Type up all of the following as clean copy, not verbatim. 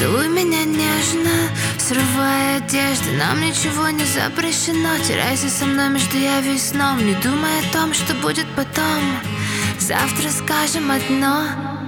Целуй меня нежно, срывая одежды. Нам ничего не запрещено. Теряйся со мной между явью и сном. Не думай о том, что будет потом. Завтра скажем одно.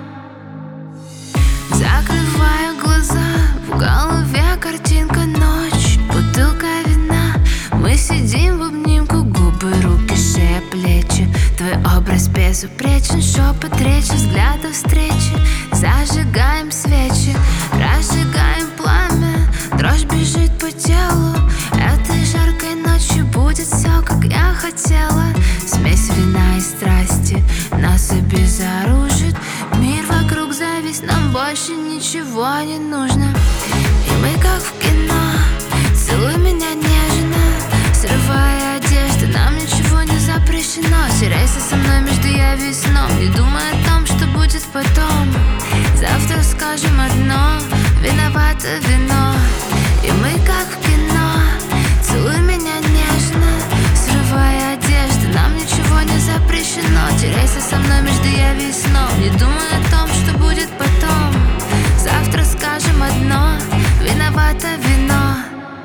Закрываю глаза, в голове картинка, ночь, бутылка вина. Мы сидим в обнимку, губы, руки, шея, плечи. Твой образ безупречен, шепот речи, взгляды встречи. Зажигаем свечи, разжигаем пламя. Дрожь бежит по телу. Этой жаркой ночью будет все, как я хотела. Смесь вина и страсти нас обезоружит. Мир вокруг завис, нам больше ничего не нужно. И мы как в кино. Целуй меня нежно, срывая одежды. Нам ничего не запрещено. Теряйся со мной между явью и сном. Не думай о том, что будет потом. Завтра скажем одно. Виновато вино. И мы как в кино. Целуй меня нежно, срывая одежды. Нам ничего не запрещено. Теряйся со мной между явью и сном. Не думай о том, что будет потом. Завтра скажем одно. Виновато вино.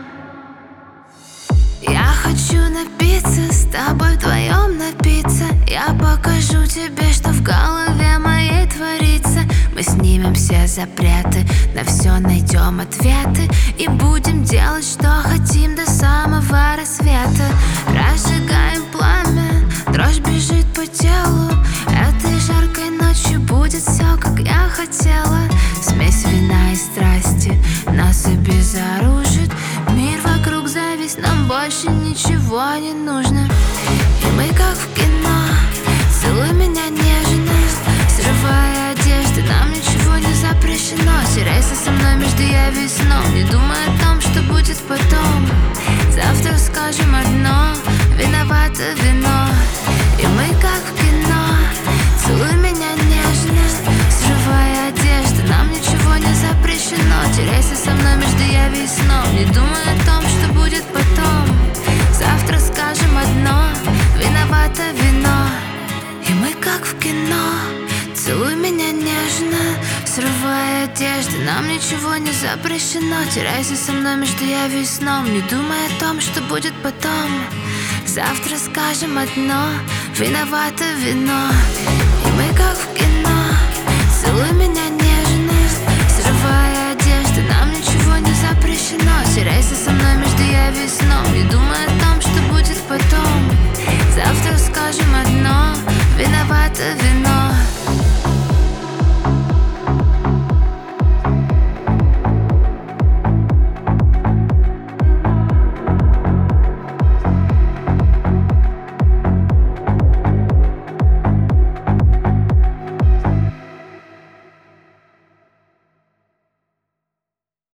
Я хочу напиться, с тобой вдвоем напиться. Я покажу тебе, что в голове моей творится. Мы снимем все запреты, на все найдем ответы. И будем делать, что хотим до самого рассвета. Разжигаем пламя, дрожь бежит по телу. Этой жаркой ночью будет все, как я хотела. Смесь вина и страсти нас обезоружит. Мир вокруг завис, нам больше ничего не нужно. И мы как в кино. Целуй меня нежно, срывая одежды. Нам ничего не запрещено. Теряйся со мной между явью и сном. Не думай о том, что будет потом. Завтра скажем одно. Виновато вино. И мы как в кино. Целуй меня нежно, срывая одежды. Нам ничего не запрещено. Теряйся со мной между явью и сном. Не думай о том, что будет потом. Завтра скажем одно. Виновато вино. И мы как в кино. Целуй меня нежно, срывая одежды. Нам ничего не запрещено. Теряйся со мной между явью и сном. Не думай о том, что будет потом. Завтра скажем одно. Виновато вино. И мы как в кино.